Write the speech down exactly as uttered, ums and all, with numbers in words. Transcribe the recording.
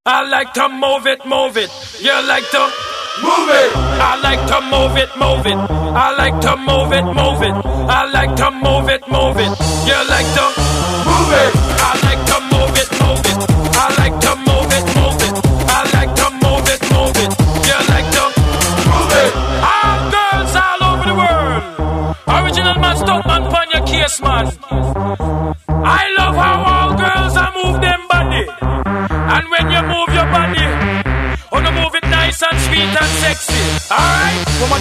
I like to move it, move it. You like to move it. I like to move it, move it. I like to move it, move it. I like to move it, move it. You like to move it. I like to move it, move it. I like to move it, move it. I like to move it, move it. You like to move it. All girls all over the world. Original man, stunt man, pon your case, man. I love how all girls are move them body. And when you move your body, wanna move it nice and sweet and sexy. Alright?